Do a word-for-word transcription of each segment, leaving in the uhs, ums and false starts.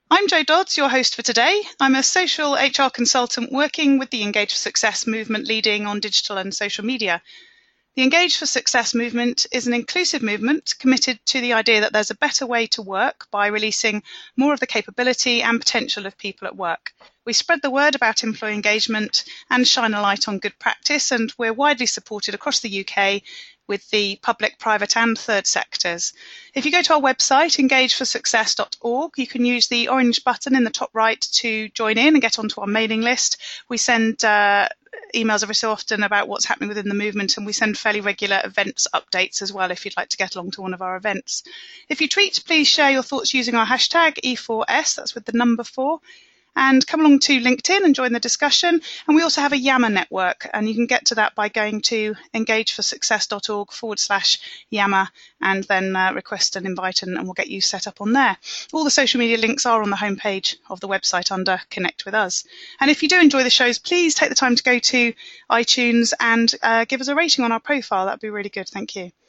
I'm Jo Dodds, your host for today. I'm a social H R consultant working with the Engage for Success movement leading on digital and social media. The Engage for Success movement is an inclusive movement committed to the idea that there's a better way to work by releasing more of the capability and potential of people at work. We spread the word about employee engagement and shine a light on good practice, and we're widely supported across the U K with the public, private and third sectors. If you go to our website, engage for success dot org, you can use the orange button in the top right to join in and get onto our mailing list. We send uh, emails every so often about what's happening within the movement, and we send fairly regular events updates as well if you'd like to get along to one of our events. If you tweet, please share your thoughts using our hashtag E four S, that's with the number four, and come along to LinkedIn and join the discussion. And we also have a Yammer network, and you can get to that by going to engage for success dot org forward slash Yammer and then uh, request an invite, and, and we'll get you set up on there. All the social media links are on the homepage of the website under Connect with Us. And if you do enjoy the shows, please take the time to go to iTunes and uh, give us a rating on our profile. That'd be really good. Thank you.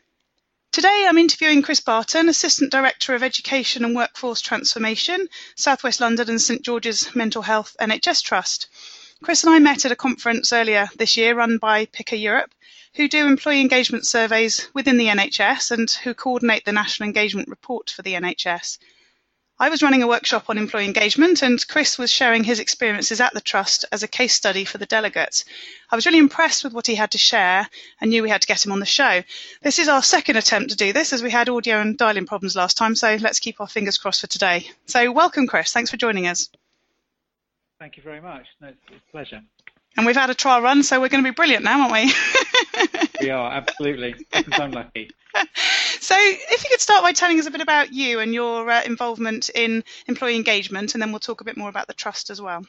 Today I'm interviewing Chris Barton, Assistant Director of Education and Workforce Transformation, South West London and St George's Mental Health N H S Trust. Chris and I met at a conference earlier this year run by Picker Europe, who do employee engagement surveys within the N H S and who coordinate the National Engagement Report for the N H S. I was running a workshop on employee engagement, and Chris was sharing his experiences at the Trust as a case study for the delegates. I was really impressed with what he had to share and knew we had to get him on the show. This is our second attempt to do this, as we had audio and dial-in problems last time, so let's keep our fingers crossed for today. So welcome, Chris. Thanks for joining us. Thank you very much. No, it's, it's a pleasure. And we've had a trial run, so we're going to be brilliant now, aren't we? We are, absolutely. Second time lucky. So if you could start by telling us a bit about you and your uh, involvement in employee engagement, and then we'll talk a bit more about the Trust as well.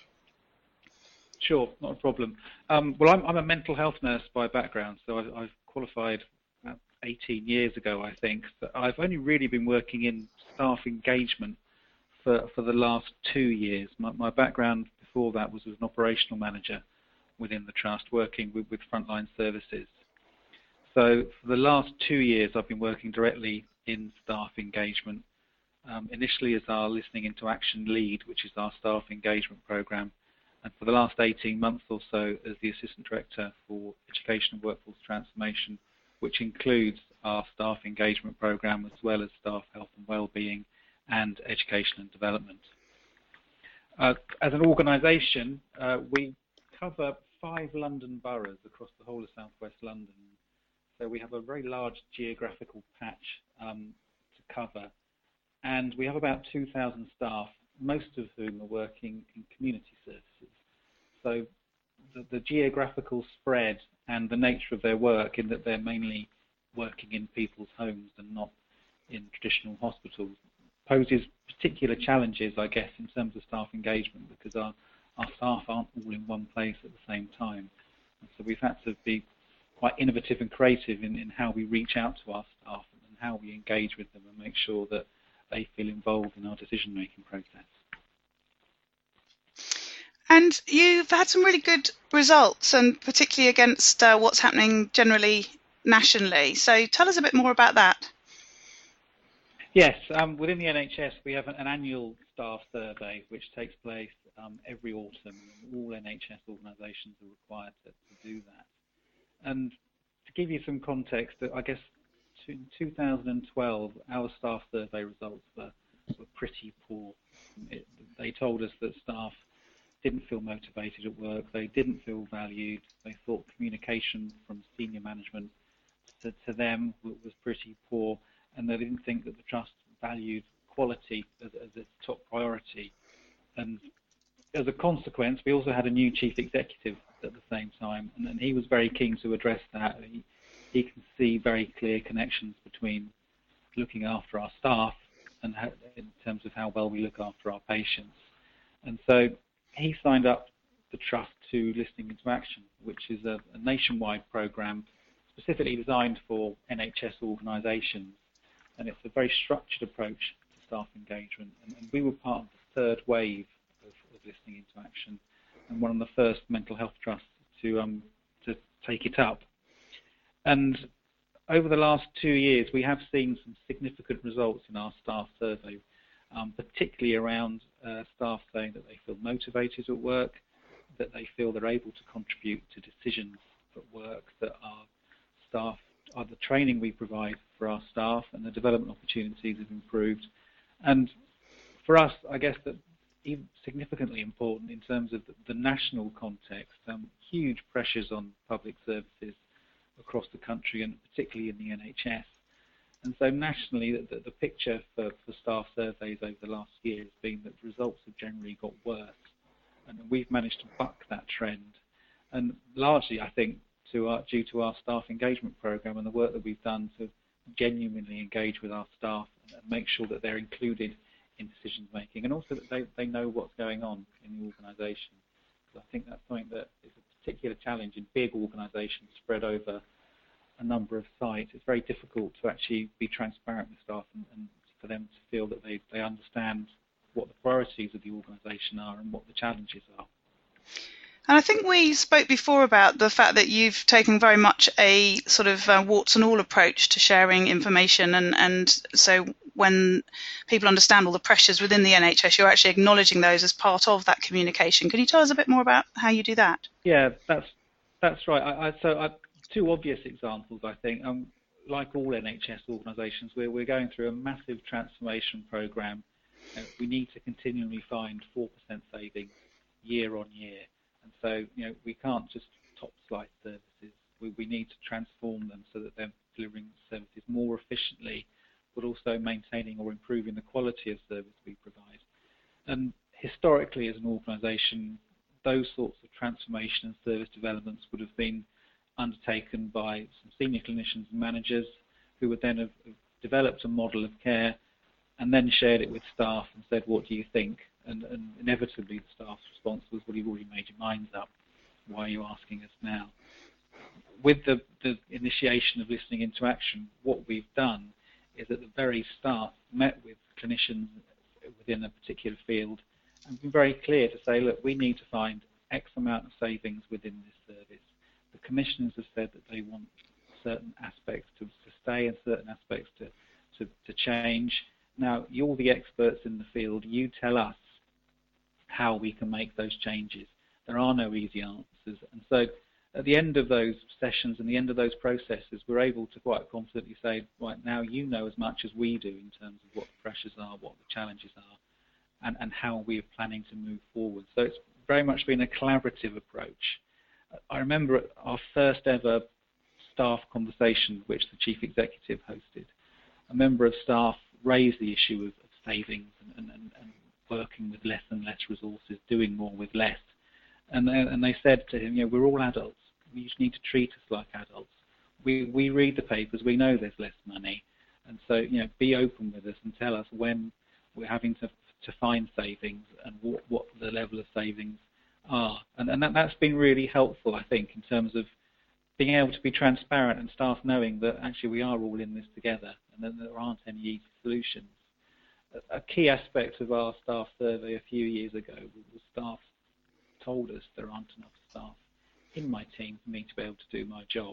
Sure, not a problem. Um, well, I'm, I'm a mental health nurse by background, so I've, I've qualified about eighteen years ago, I think. But I've only really been working in staff engagement for, for the last two years. My, my background before that was as an operational manager within the Trust, working with, with frontline services. So for the last two years, I've been working directly in staff engagement, um, initially as our Listening into Action lead, which is our staff engagement program, and for the last eighteen months or so as the Assistant Director for Education and Workforce Transformation, which includes our staff engagement program as well as staff health and wellbeing and education and development. Uh, as an organisation, uh, we cover five London boroughs across the whole of South West London. So we have a very large geographical patch um, to cover, and we have about two thousand staff, most of whom are working in community services. So the, the geographical spread and the nature of their work, in that they're mainly working in people's homes and not in traditional hospitals, poses particular challenges, I guess, in terms of staff engagement, because our, our staff aren't all in one place at the same time. And so we've had to be quite innovative and creative in, in how we reach out to our staff and how we engage with them and make sure that they feel involved in our decision-making process. And you've had some really good results, and particularly against uh, what's happening generally nationally. So tell us a bit more about that. Yes, um, within the N H S we have an, an annual staff survey which takes place um, every autumn. All N H S organisations are required to, to do that. And to give you some context, I guess in two thousand twelve, our staff survey results were, were pretty poor. It, they told us that staff didn't feel motivated at work, they didn't feel valued, they thought communication from senior management to, to them was pretty poor, and they didn't think that the Trust valued quality as, as its top priority. And as a consequence, we also had a new chief executive at the same time, and, and he was very keen to address that. He, he can see very clear connections between looking after our staff and how, in terms of how well we look after our patients. And so he signed up the Trust to Listening into Action, which is a, a nationwide program specifically designed for N H S organisations, and it's a very structured approach to staff engagement. And, and we were part of the third wave of, of Listening into Action, and one of the first mental health trusts to um, to take it up. And over the last two years, we have seen some significant results in our staff survey. um, particularly around uh, staff saying that they feel motivated at work, that they feel they're able to contribute to decisions at work, that our staff, are the training we provide for our staff and the development opportunities have improved. And for us, I guess that even significantly important in terms of the, the national context, um, huge pressures on public services across the country and particularly in the N H S. And so nationally, the, the, the picture for, for staff surveys over the last year has been that results have generally got worse. And we've managed to buck that trend. And largely, I think, to our, due to our staff engagement program and the work that we've done to genuinely engage with our staff and make sure that they're included in decision making, and also that they, they know what's going on in the organisation. Because I think that's something that is a particular challenge in big organisations spread over a number of sites. It's very difficult to actually be transparent with staff and, and for them to feel that they, they understand what the priorities of the organisation are and what the challenges are. And I think we spoke before about the fact that you've taken very much a sort of uh, warts and all approach to sharing information, and, and so when people understand all the pressures within the N H S, you're actually acknowledging those as part of that communication. Can you tell us a bit more about how you do that? Yeah, that's that's right. I, I, so I, two obvious examples, I think. Um, like all N H S organisations, we're, we're going through a massive transformation programme. Uh, we need to continually find four percent savings year on year. And so, you know, we can't just top slice services. We, we need to transform them so that they're delivering services more efficiently, but also maintaining or improving the quality of service we provide. And historically, as an organisation, those sorts of transformation and service developments would have been undertaken by some senior clinicians and managers who would then have, have developed a model of care and then shared it with staff and said, what do you think? And, and inevitably the staff's response was, well, you've already made your minds up. Why are you asking us now? With the, the initiation of Listening into Action, what we've done is at the very start met with clinicians within a particular field and been very clear to say, look, we need to find X amount of savings within this service. The commissioners have said that they want certain aspects to, to stay and certain aspects to, to, to change. Now, you're the experts in the field. You tell us how we can make those changes. There are no easy answers. And so at the end of those sessions and the end of those processes, we're able to quite confidently say, right, now you know as much as we do in terms of what the pressures are, what the challenges are, and, and how we are planning to move forward. So it's very much been a collaborative approach. I remember our first ever staff conversation, which the Chief Executive hosted. A member of staff raised the issue of, of savings and, and, and working with less and less resources, doing more with less. And, and they said to him, you know, we're all adults. You just need to treat us like adults. We, we read the papers. We know there's less money. And so, you know, be open with us and tell us when we're having to, to find savings and what, what the level of savings are. And, and that, that's been really helpful, I think, in terms of being able to be transparent and staff knowing that actually we are all in this together and that there aren't any easy solutions. A, a key aspect of our staff survey a few years ago was staff told us there aren't enough staff in my team for me to be able to do my job.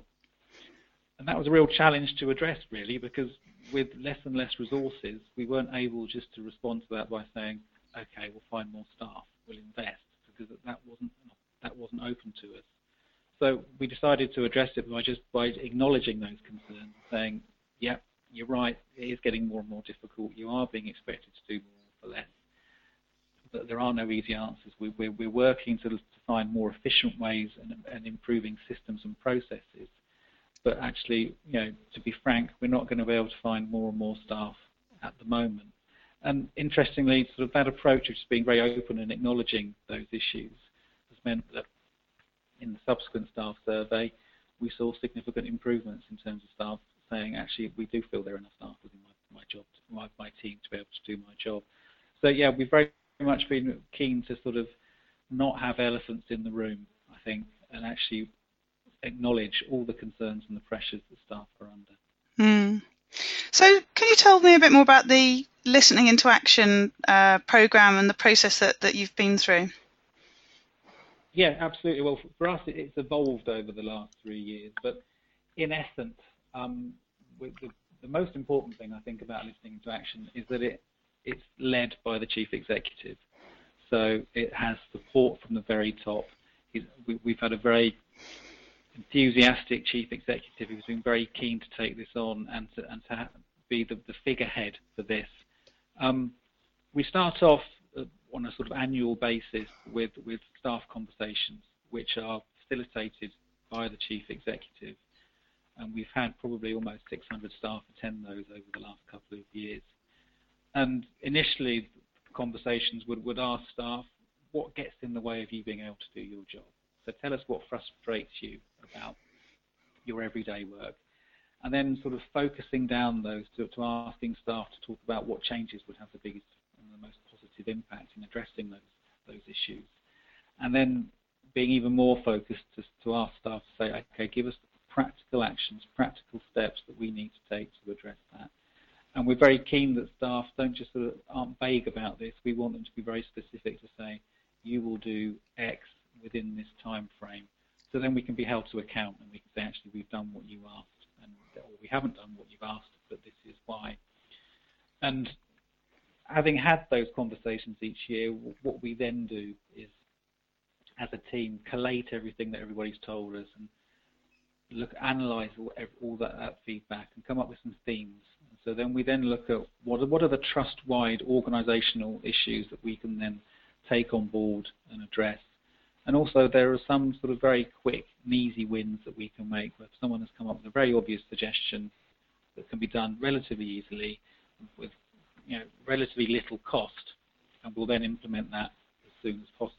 And that was a real challenge to address, really, because with less and less resources, we weren't able just to respond to that by saying, okay, we'll find more staff, we'll invest, because that wasn't, that wasn't open to us. So we decided to address it by just by acknowledging those concerns, saying, yeah, you're right, it is getting more and more difficult. You are being expected to do more for less. But there are no easy answers. We, we're, we're working to, to find more efficient ways and, and improving systems and processes. But actually, you know, to be frank, we're not going to be able to find more and more staff at the moment. And interestingly, sort of that approach of just being very open and acknowledging those issues has meant that in the subsequent staff survey, we saw significant improvements in terms of staff saying, actually, we do feel there are enough staff within my, my job, my, my team to be able to do my job. So yeah, we've very much been keen to sort of not have elephants in the room, I think, and actually acknowledge all the concerns and the pressures that staff are under. Mm. So can you tell me a bit more about the Listening into Action uh, programme and the process that, that you've been through? Yeah, absolutely. Well, for us, it's evolved over the last three years, but in essence, um, with the, the most important thing I think about Listening into Action is that it it's led by the chief executive. So it has support from the very top. He's, we, we've had a very enthusiastic chief executive who's been very keen to take this on and to, and to be the, the figurehead for this. Um, we start off uh, on a sort of annual basis with, with staff conversations, which are facilitated by the chief executive. And we've had probably almost six hundred staff attend those over the last couple of years. And initially, conversations would, would ask staff, what gets in the way of you being able to do your job? So tell us what frustrates you about your everyday work. And then sort of focusing down those to, to asking staff to talk about what changes would have the biggest and the most positive impact in addressing those, those issues. And then being even more focused to, to ask staff to say, okay, give us practical actions, practical steps that we need to take to address that. And we're very keen that staff don't just sort of aren't vague about this. We want them to be very specific to say, you will do X within this time frame. So then we can be held to account and we can say, actually, we've done what you asked, and or we haven't done what you've asked, but this is why. And having had those conversations each year, what we then do is, as a team, collate everything that everybody's told us and look, analyse all, all that, that feedback and come up with some themes. And so then we then look at what are, what are the trust-wide organisational issues that we can then take on board and address. And also there are some sort of very quick and easy wins that we can make where someone has come up with a very obvious suggestion that can be done relatively easily with you know, relatively little cost, and we'll then implement that as soon as possible.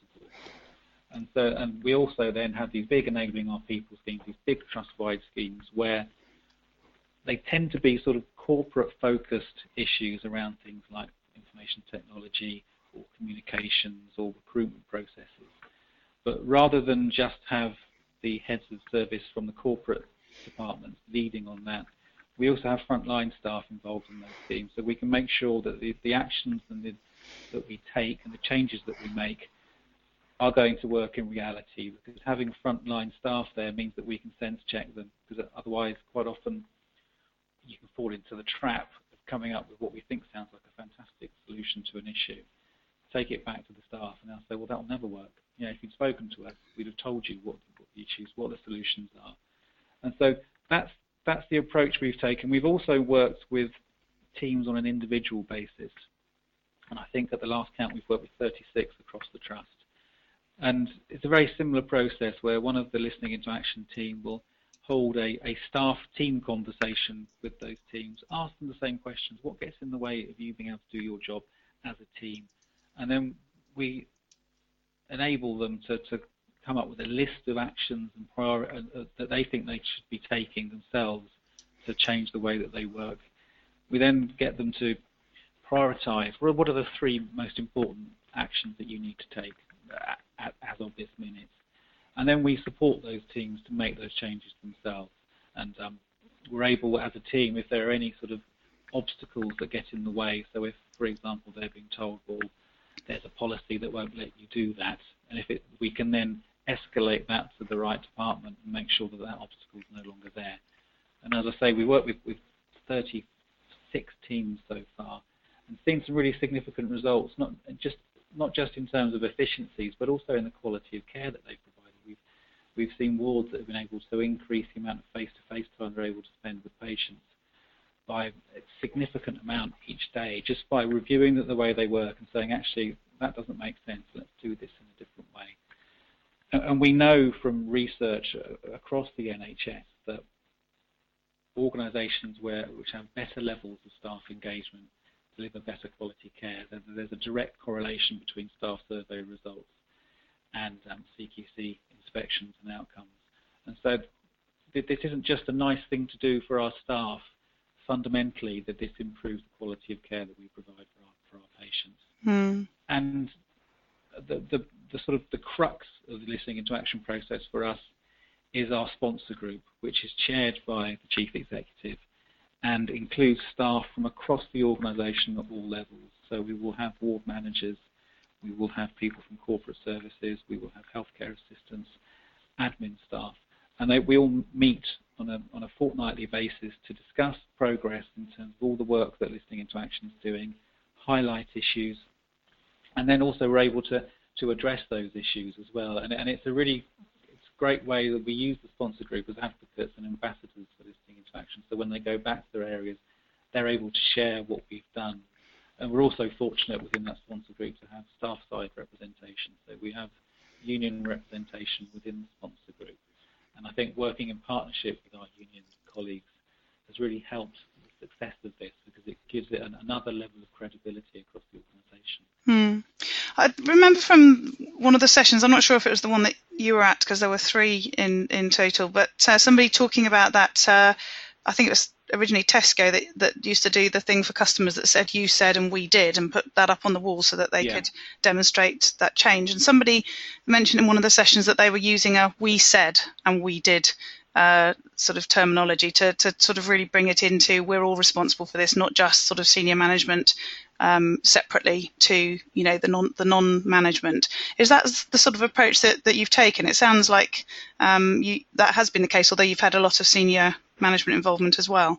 And so, and we also then have these big enabling our people schemes, these big trust-wide schemes where they tend to be sort of corporate-focused issues around things like information technology or communications or recruitment processes. But rather than just have the heads of service from the corporate departments leading on that, we also have frontline staff involved in those schemes, so we can make sure that the, the actions and the, that we take and the changes that we make are going to work in reality, because having frontline staff there means that we can sense check them, because otherwise quite often you can fall into the trap of coming up with what we think sounds like a fantastic solution to an issue, take it back to the staff and they'll say, well, that'll never work. You know, if you'd spoken to us, we'd have told you what, what the issues, what the solutions are. And so that's, that's the approach we've taken. We've also worked with teams on an individual basis, and I think at the last count we've worked with thirty-six across the trust. And it's a very similar process where one of the Listening into Action team will hold a, a staff team conversation with those teams, ask them the same questions. What gets in the way of you being able to do your job as a team? And then we enable them to, to come up with a list of actions and prior, uh, that they think they should be taking themselves to change the way that they work. We then get them to prioritize, well, what are the three most important actions that you need to take as of this minute, and then we support those teams to make those changes themselves. And um, we're able, as a team, if there are any sort of obstacles that get in the way, so if, for example, they're being told, well, there's a policy that won't let you do that, and if it, we can then escalate that to the right department and make sure that that obstacle is no longer there. And as I say, we work with, with thirty-six teams so far and seen some really significant results, not just not just in terms of efficiencies, but also in the quality of care that they've provided. We've, we've seen wards that have been able to increase the amount of face-to-face time they're able to spend with patients by a significant amount each day, just by reviewing the way they work and saying, actually, that doesn't make sense, let's do this in a different way. And, and we know from research across the N H S that organisations where which have better levels of staff engagement deliver better quality care. There's a direct correlation between staff survey results and um, C Q C inspections and outcomes. And so this isn't just a nice thing to do for our staff. Fundamentally, that this improves the quality of care that we provide for our, for our patients. Mm. And the, the, the sort of the crux of the Listening into Action process for us is our sponsor group, which is chaired by the Chief Executive and includes staff from across the organisation at all levels. So we will have ward managers, we will have people from corporate services, we will have healthcare assistants, admin staff, and they, we all meet on a, on a fortnightly basis to discuss progress in terms of all the work that Listening into Action is doing, highlight issues, and then also we're able to, to address those issues as well. And, and it's a really it's a great way that we use the sponsor group as advocates and ambassadors for listening into action. So when they go back to their areas, they're able to share what we've done. And we're also fortunate within that sponsor group to have staff side representation. So we have union representation within the sponsor group. And I think working in partnership with our union colleagues has really helped the success of this, because it gives it an, another level of credibility across the organisation. Hmm. I remember from one of the sessions, I'm not sure if it was the one that you were at, because there were three in, in total, but uh, somebody talking about that, uh, I think it was originally Tesco that, that used to do the thing for customers that said you said and we did, and put that up on the wall so that they yeah. could demonstrate that change. And somebody mentioned in one of the sessions that they were using a we said and we did uh, sort of terminology to, to sort of really bring it into we're all responsible for this, not just sort of senior management um, separately to, you know, the non the non-management. Is that the sort of approach that, that you've taken? It sounds like um, you, that has been the case, although you've had a lot of senior management involvement as well.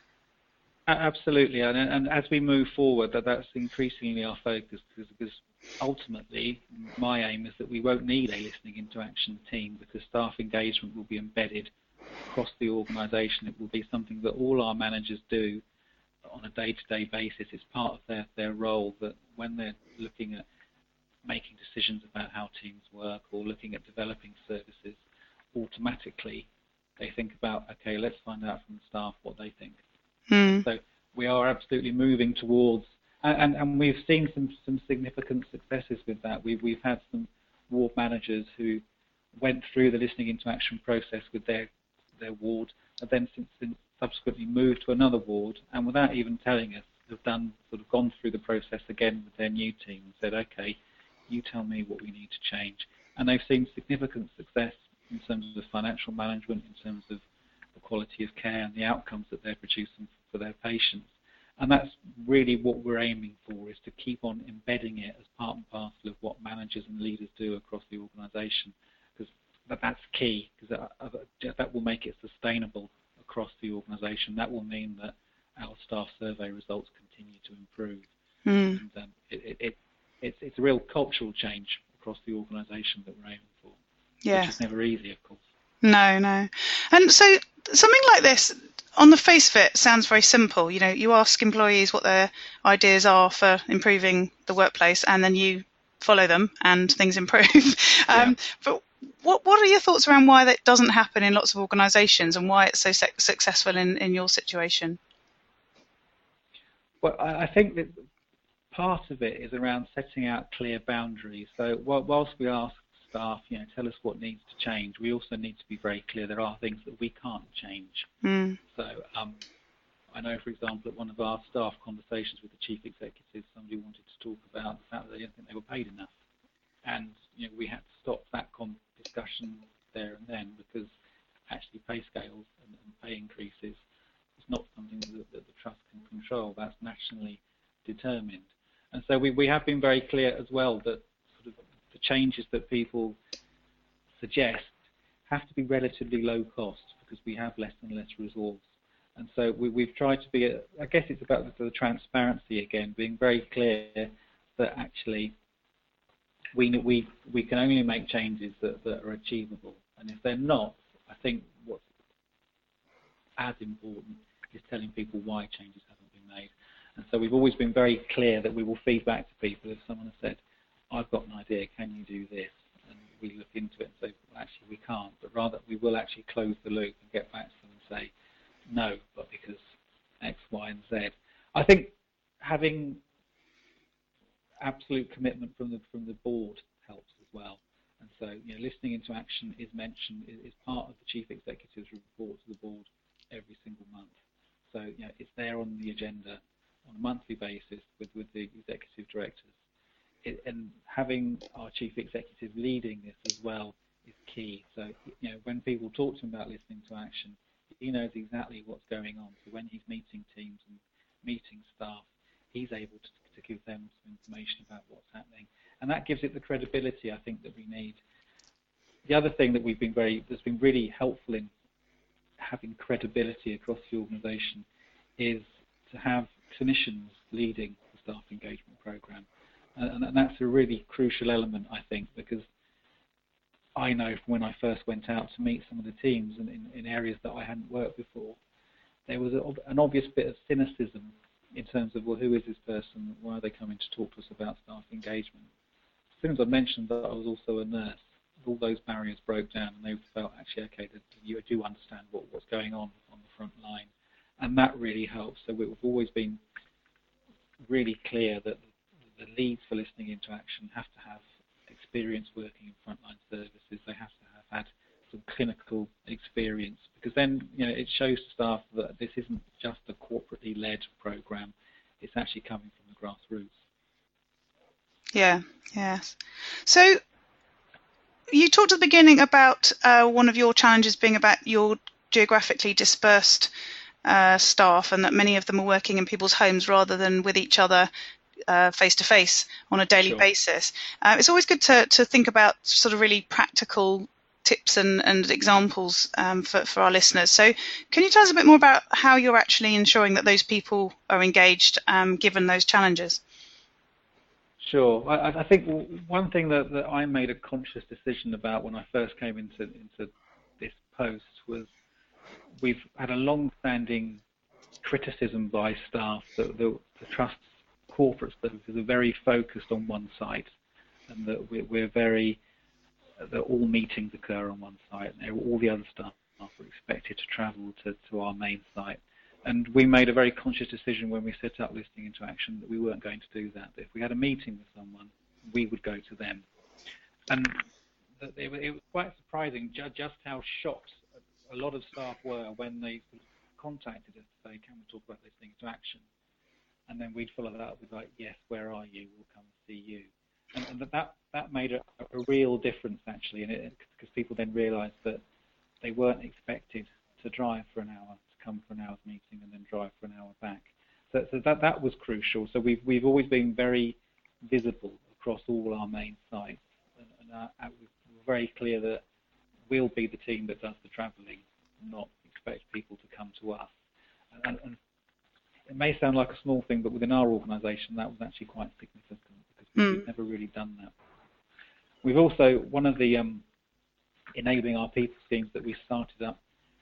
Absolutely, and, and as we move forward, that that's increasingly our focus, because, because ultimately my aim is that we won't need a listening into action team, because staff engagement will be embedded across the organisation. It will be something that all our managers do on a day-to-day basis. It's part of their, their role, that when they're looking at making decisions about how teams work or looking at developing services, automatically they think about, okay, let's find out from the staff what they think. Mm. So we are absolutely moving towards, and, and, and we've seen some, some significant successes with that. We've, we've had some ward managers who went through the listening into action process with their, their ward, and then since, since subsequently moved to another ward, and without even telling us, have done sort of gone through the process again with their new team and said, okay, you tell me what we need to change. And they've seen significant success in terms of financial management, in terms of the quality of care and the outcomes that they're producing for their patients. And that's really what we're aiming for, is to keep on embedding it as part and parcel of what managers and leaders do across the organisation, because that, that's key, because that, that will make it sustainable across the organisation. That will mean that our staff survey results continue to improve. Mm. And um, it, it, it, it's, it's a real cultural change across the organisation that we're aiming for, yeah. which is never easy, of course. No, no. And so something like this, on the face of it, sounds very simple. You know, you ask employees what their ideas are for improving the workplace, and then you follow them and things improve. um, yeah. But what what are your thoughts around why that doesn't happen in lots of organisations, and why it's so su- successful in, in your situation? Well, I think that part of it is around setting out clear boundaries. So whilst we ask staff, you know, tell us what needs to change, we also need to be very clear there are things that we can't change. Mm. So um, I know, for example, at one of our staff conversations with the chief executive, somebody wanted to talk about the fact that they didn't think they were paid enough. And you know, we had to stop that con- discussion there and then, because actually pay scales and, and pay increases is not something that, that the trust can control. That's nationally determined. And so we, we have been very clear as well that sort of the changes that people suggest have to be relatively low cost, because we have less and less resource. And so we, we've tried to be, I guess it's about the, the transparency again, being very clear that actually we we we can only make changes that, that are achievable. And if they're not, I think what's as important is telling people why changes haven't been made. And so we've always been very clear that we will feed back to people if someone has said, I've got an idea, can you do this? And we look into it and say, well, actually we can't, but rather we will actually close the loop and get back to them and say, no, but because X, Y, and Z. I think having absolute commitment from the from the board helps as well. And so, you know, listening into action is mentioned, is part of the chief executive's report to the board every single month. So, you know, it's there on the agenda on a monthly basis with, with the executive directors. It, and having our chief executive leading this as well is key. So, you know, when people talk to him about listening to action, he knows exactly what's going on. So when he's meeting teams and meeting staff, he's able to, to give them some information about what's happening. And that gives it the credibility, I think, that we need. The other thing that we've been very, that's been really helpful in having credibility across the organisation is to have clinicians leading the staff engagement program. And, and that's a really crucial element, I think, because I know from when I first went out to meet some of the teams in, in, in areas that I hadn't worked before, there was a, an obvious bit of cynicism in terms of, well, who is this person? Why are they coming to talk to us about staff engagement? As soon as I mentioned that I was also a nurse, all those barriers broke down, and they felt, actually, okay, that you do understand what, what's going on on the front line. And that really helps. So we've always been really clear that the leads for listening into action have to have experience working in frontline services. They have to have had some clinical experience, because then, you know, it shows staff that this isn't just a corporately led program. It's actually coming from the grassroots. Yeah, yes. So you talked at the beginning about uh, one of your challenges being about your geographically dispersed uh, staff, and that many of them are working in people's homes rather than with each other uh, face to face on a daily Sure. basis. Uh, it's always good to, to think about sort of really practical tips and, and examples um, for, for our listeners. So can you tell us a bit more about how you're actually ensuring that those people are engaged um, given those challenges? Sure. I, I think one thing that, that I made a conscious decision about when I first came into, into this post was we've had a long-standing criticism by staff that the, the Trust's corporate services are very focused on one site, and that we're, we're very, that all meetings occur on one site, and all the other staff are expected to travel to, to our main site. And we made a very conscious decision when we set up Listening into Action that we weren't going to do that. That if we had a meeting with someone, we would go to them. And it was quite surprising just how shocked a lot of staff were when they contacted us to say, can we talk about Listening into Action? And then we'd follow that up with like, yes, where are you? We'll come and see you. And, and that, that made a, a real difference, actually, and it, because people then realised that they weren't expected to drive for an hour, to come for an hour's meeting and then drive for an hour back. So, so that, that was crucial. So we've, we've always been very visible across all our main sites. And, and uh, we're very clear that we'll be the team that does the travelling, not expect people to come to us. And, and it may sound like a small thing, but within our organisation, that was actually quite significant, because mm. we've never really done that. We've also, one of the um, enabling our people schemes that we started up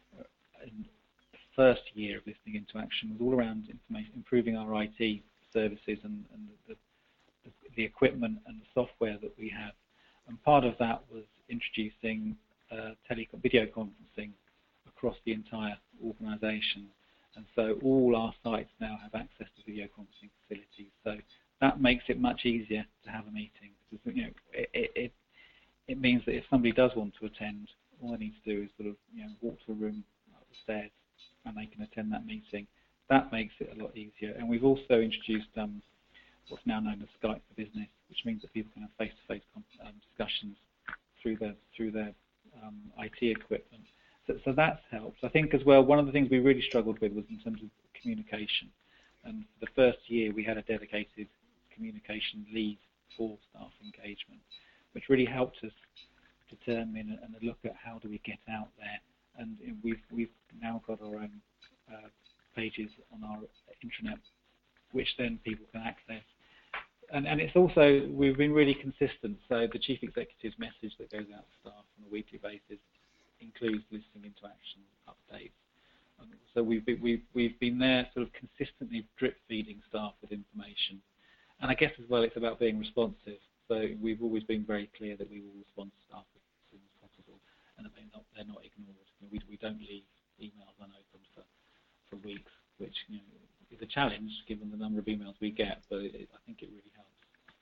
in the first year of Listening into Action was all around information, improving our I T services and, and the, the, the equipment and the software that we have. And part of that was introducing uh, tele video conferencing across the entire organisation. And so all our sites now have access to video conferencing facilities. So that makes it much easier to have a meeting, because, you know, it, it, it means that if somebody does want to attend, all they need to do is sort of, you know, walk to a room up the stairs and they can attend that meeting. That makes it a lot easier. And we've also introduced um, what's now known as Skype for Business, which means that people can have face-to-face -face, um, discussions through their through their um, I T equipment. So, so that's helped. I think as well, one of the things we really struggled with was in terms of communication. And for the first year, we had a dedicated communication lead for staff engagement, which really helped us determine and look at how do we get out there. And we've, we've now got our own uh, pages on our intranet, which then people can access. And, and it's also, we've been really consistent. So the Chief Executive's message that goes out to staff on a weekly basis includes Listening into Action updates. Um, so we've been, we've, we've been there sort of consistently drip feeding staff with information. And I guess as well it's about being responsive. So we've always been very clear that we will respond to staff as soon as possible, and that they're not, they're not ignored. We, we don't leave emails unopened for, for weeks, which, you know, is a challenge given the number of emails we get, but it, I think it really helps.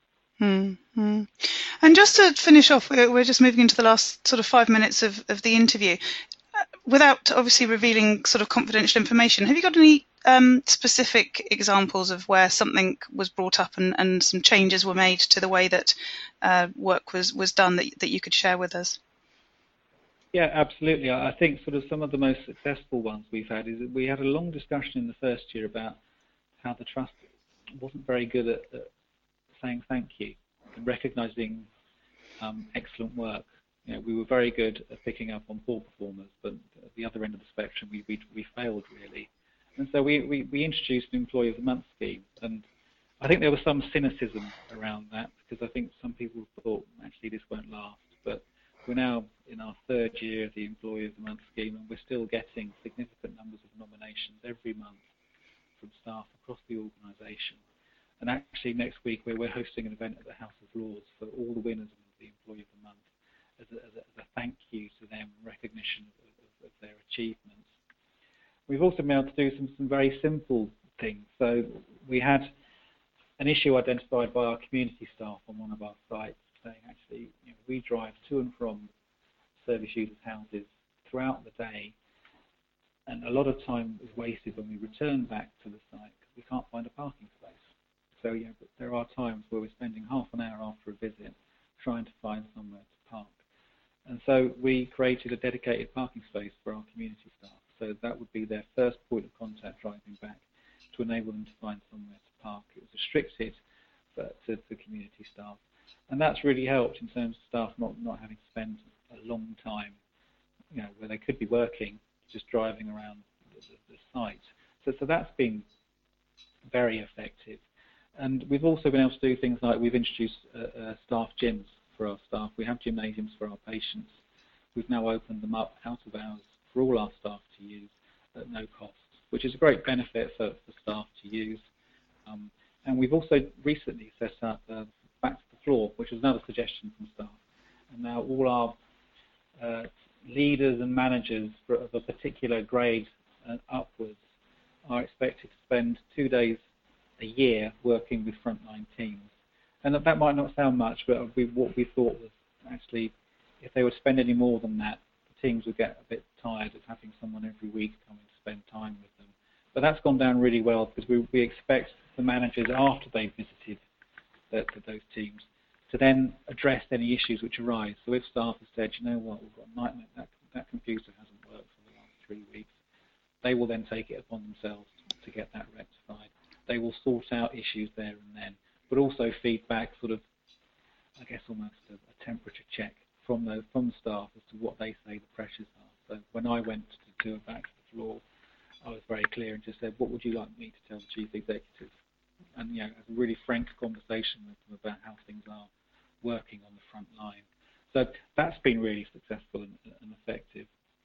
Mm-hmm. And just to finish off, we're just moving into the last sort of five minutes of, of the interview. Without obviously revealing sort of confidential information, have you got any um, specific examples of where something was brought up and, and some changes were made to the way that uh, work was, was done that, that you could share with us? Yeah, absolutely. I think sort of some of the most successful ones we've had is that we had a long discussion in the first year about how the Trust wasn't very good at, at saying thank you and recognising um, excellent work. You know, we were very good at picking up on poor performers, but at the other end of the spectrum, we we, we failed really. And so we, we, we introduced an Employee of the Month scheme, and I think there was some cynicism around that, because I think some people thought, actually, this won't last. But we're now in our third year of the Employee of the Month scheme, and we're still getting significant numbers of nominations every month from staff across the organisation. And actually, next week, we're, we're hosting an event at the House of Lords for all the winners of the Employee of the Month as a, as a, as a thank you to them, recognition of, of, of their achievements. We've also been able to do some, some very simple things. So we had an issue identified by our community staff on one of our sites, saying actually, you know, we drive to and from service users' houses throughout the day, and a lot of time is wasted when we return back to the site because we can't find a parking space. So yeah, but there are times where we're spending half an hour after a visit trying to find somewhere to park. And so we created a dedicated parking space for our community staff. So that would be their first point of contact driving back, to enable them to find somewhere to park. It was restricted but to the community staff. And that's really helped in terms of staff not, not having to spend a long time, you know, where they could be working, just driving around the, the, the site. So, so that's been very effective. And we've also been able to do things like we've introduced uh, uh, staff gyms for our staff. We have gymnasiums for our patients. We've now opened them up out of hours for all our staff to use at no cost, which is a great benefit for, for staff to use. Um, and we've also recently set up uh, Back to the Floor, which was another suggestion from staff. And now all our uh, leaders and managers for, of a particular grade and upwards are expected to spend two days a year working with frontline teams. And that, that might not sound much, but we, what we thought was actually, if they would spend any more than that, the teams would get a bit tired of having someone every week coming to spend time with them. But that's gone down really well, because we, we expect the managers, after they've visited the, the, those teams, to then address any issues which arise. So if staff have said, you know what, we've got a nightmare, that, that computer hasn't worked for the last three weeks, they will then take it upon themselves to get that rectified. They will sort out issues there and then, but also feedback, sort of, I guess, almost a, a temperature check from the from the staff as to what they say the pressures are. So when I went to do a Back to the Floor, I was very clear and just said, what would you like me to tell the chief executive? And, you know, had a really frank conversation with them about how things are working on the front line. So that's been really successful and, and effective.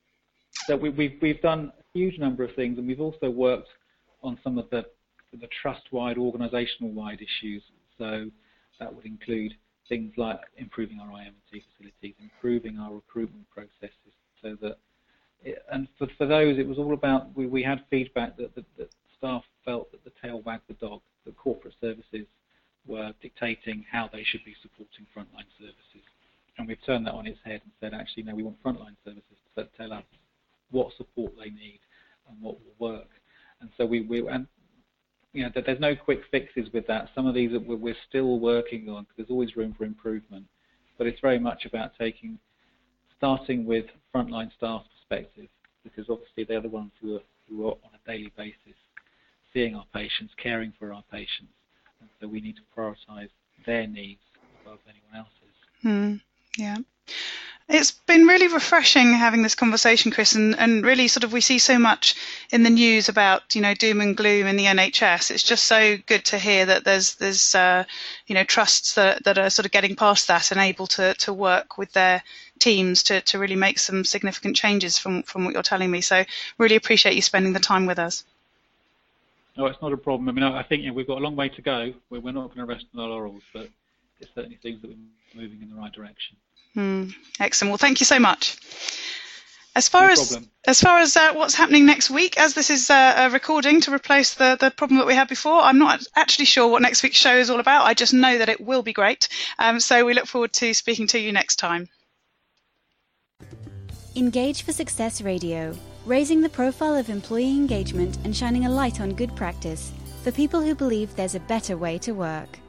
So we, we've we've done a huge number of things, and we've also worked on some of the the trust-wide, organisational-wide issues. So that would include things like improving our I M T facilities, improving our recruitment processes, so that, it, and for, for those, it was all about, we, we had feedback that, that, that staff felt that the tail wagged the dog, that corporate services were dictating how they should be supporting frontline services. And we've turned that on its head and said, actually, no, we want frontline services to tell us what support they need and what will work. And so we, we and you know, there's no quick fixes with that. Some of these that we're still working on, because there's always room for improvement. But it's very much about taking, starting with frontline staff perspective, because obviously they're the ones who are, who are on a daily basis seeing our patients, caring for our patients, and so we need to prioritise their needs above anyone else's. Mm, yeah. It's been really refreshing having this conversation, Chris, and, and really sort of we see so much in the news about, you know, doom and gloom in the N H S. It's just so good to hear that there's there's uh, you know, trusts that that are sort of getting past that and able to to work with their teams to to really make some significant changes from from what you're telling me. So really appreciate you spending the time with us. No, it's not a problem. I mean, I think, you know, we've got a long way to go. We're, we're not going to rest on our laurels, but it certainly seems that we're moving in the right direction. Mm, excellent. Well, thank you so much. As far no as problem. as far as uh, what's happening next week, as this is uh, a recording to replace the the problem that we had before, I'm not actually sure what next week's show is all about. I just know that it will be great. Um, so we look forward to speaking to you next time. Engage for Success Radio, raising the profile of employee engagement and shining a light on good practice for people who believe there's a better way to work.